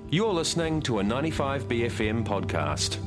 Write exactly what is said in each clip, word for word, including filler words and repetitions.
You're listening to a ninety-five B F M podcast.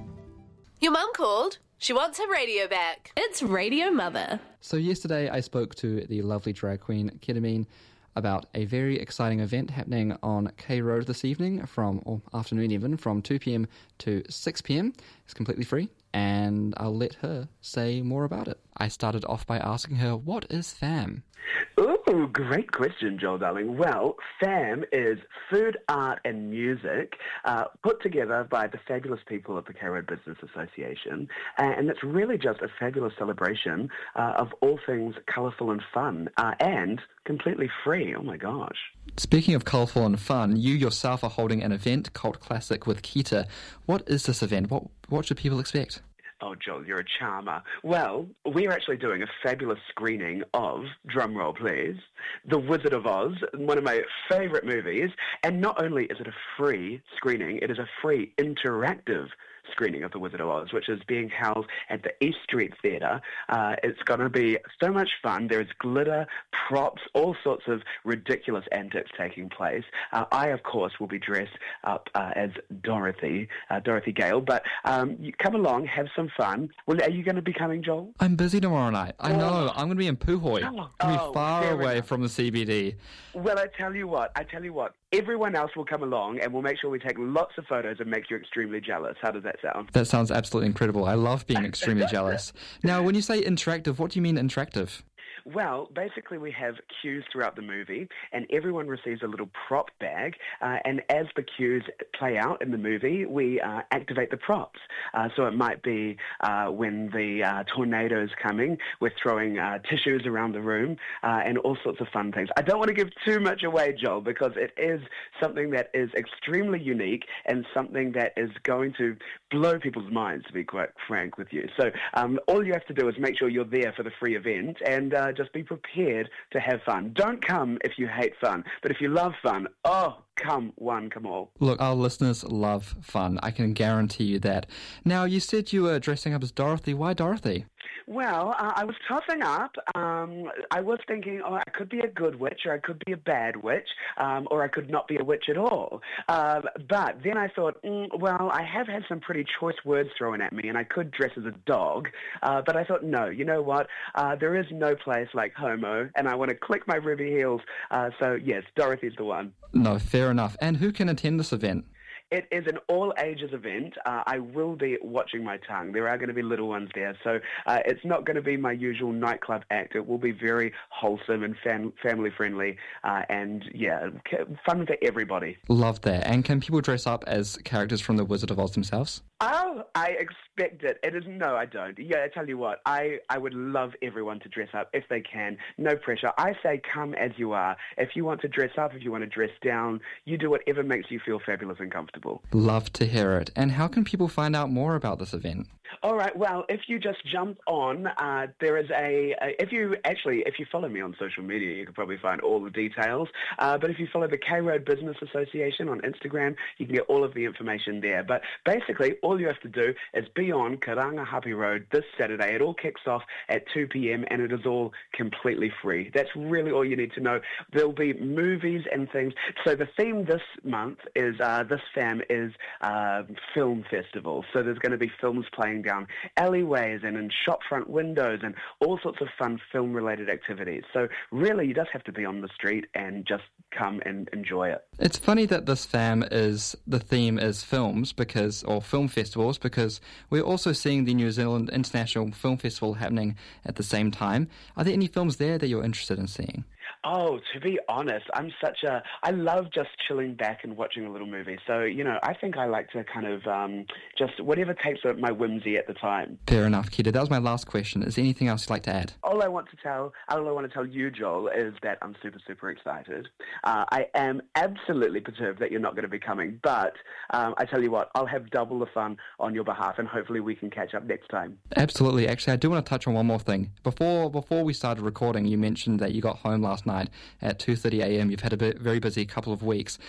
Your mum called. She wants her radio back. It's Radio Mother. So yesterday I spoke to the lovely drag queen Ketamine about a very exciting event happening on K Road this evening from, or afternoon even, from two p.m. to six p.m. It's completely free, and I'll let her say more about it. I started off by asking her, what is FAM? Ooh, great question, Joel, darling. Well, FAM is Food, Art and Music, uh, put together by the fabulous people of the K Road Business Association, and it's really just a fabulous celebration uh, of all things colourful and fun, uh, and completely free. Oh my gosh. Speaking of colourful and fun, you yourself are holding an event, Cult Classic with Kita. What is this event? What what should people expect? Oh, Joel, you're a charmer. Well, we're actually doing a fabulous screening of, drumroll please, The Wizard of Oz, one of my favourite movies. And not only is it a free screening, it is a free interactive screening of The Wizard of Oz, which is being held at the East Street Theatre. Uh, it's going to be so much fun. There's glitter, props, all sorts of ridiculous antics taking place. Uh, I, of course, will be dressed up uh, as Dorothy, uh, Dorothy Gale. But um, you come along, have some fun. Well, are you going to be coming, Joel? I'm busy tomorrow night. I know. Oh. I'm going to be in Puhoi. I'm Oh, going to be oh, far fair away enough. from the C B D. Well, I tell you what, I tell you what, everyone else will come along and we'll make sure we take lots of photos and make you extremely jealous. How does that sound? That sounds absolutely incredible. I love being extremely jealous. Now, when you say interactive, what do you mean interactive? Well, basically we have cues throughout the movie and everyone receives a little prop bag uh, and as the cues play out in the movie, we uh, activate the props. Uh, so it might be uh, when the uh, tornado is coming, we're throwing uh, tissues around the room uh, and all sorts of fun things. I don't want to give too much away, Joel, because it is something that is extremely unique and something that is going to blow people's minds, to be quite frank with you. So um, all you have to do is make sure you're there for the free event and uh, just be prepared to have fun. Don't come if you hate fun, but if you love fun, oh, come one, come all. Look, our listeners love fun. I can guarantee you that. Now, you said you were dressing up as Dorothy. Why Dorothy? Well, uh, I was tossing up. Um, I was thinking, oh, I could be a good witch or I could be a bad witch um, or I could not be a witch at all. Uh, but then I thought, mm, well, I have had some pretty choice words thrown at me and I could dress as a dog. Uh, but I thought, no, you know what? Uh, there is no place like Homo and I want to click my ruby heels. Uh, so, yes, Dorothy's the one. No, fair enough. And who can attend this event? It is an all-ages event. Uh, I will be watching my tongue. There are going to be little ones there, so uh, it's not going to be my usual nightclub act. It will be very wholesome and fam- family-friendly, uh, and, yeah, fun for everybody. Love that. And can people dress up as characters from The Wizard of Oz themselves? Oh, I expect it. It is, no, I don't. Yeah, I tell you what, I, I would love everyone to dress up if they can. No pressure. I say come as you are. If you want to dress up, if you want to dress down, you do whatever makes you feel fabulous and comfortable. Love to hear it. And how can people find out more about this event? All right, well, if you just jump on, uh, there is a, a, if you actually, if you follow me on social media, you can probably find all the details. Uh, but if you follow the K Road Business Association on Instagram, you can get all of the information there. But basically, all you have to do is be on Karangahape Road this Saturday. It all kicks off at two p.m. and it is all completely free. That's really all you need to know. There'll be movies and things. So the theme this month is, uh, this FAM is uh, film festival. So there's going to be films playing down alleyways and in shopfront windows and all sorts of fun film-related activities. So really, you just have to be on the street and just come and enjoy it. It's funny that this FAM is, the theme is films because, or film festivals, because we're also seeing the New Zealand International Film Festival happening at the same time. Are there any films there that you're interested in seeing? Oh, to be honest, I'm such a... I love just chilling back and watching a little movie. So, you know, I think I like to kind of um, just whatever takes my whimsy at the time. Fair enough, Kita. That was my last question. Is there anything else you'd like to add? All I want to tell, all I want to tell you, Joel, is that I'm super, super excited. Uh, I am absolutely perturbed that you're not going to be coming, but um, I tell you what, I'll have double the fun on your behalf, and hopefully we can catch up next time. Absolutely. Actually, I do want to touch on one more thing. Before before we started recording, you mentioned that you got home last night at two thirty a.m. You've had a bit, very busy couple of weeks.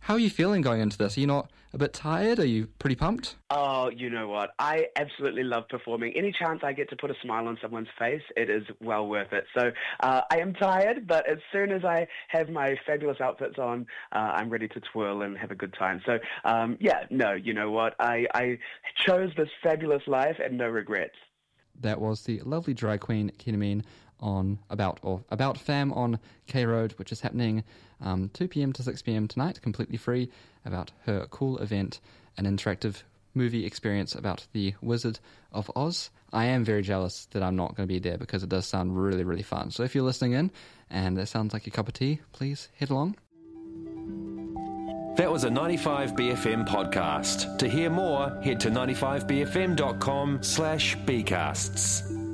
How are you feeling going into this? Are you not a bit tired? Are you pretty pumped? Oh, you know what? I absolutely love performing. Any chance I get to put a smile on someone's face, it is well worth it. So uh, I am tired, but as soon as I have my fabulous outfits on, uh, I'm ready to twirl and have a good time. So um, yeah, no, you know what? I, I chose this fabulous life and no regrets. That was the lovely drag queen Ketamine on About or About Fam on K Road, which is happening um, two p.m. to six p.m. tonight, completely free, about her cool event, an interactive movie experience about the Wizard of Oz. I am very jealous that I'm not going to be there because it does sound really, really fun. So if you're listening in and that sounds like your cup of tea, please head along. That was a ninety-five B F M podcast. To hear more, head to ninety-five b f m dot com slash bcasts.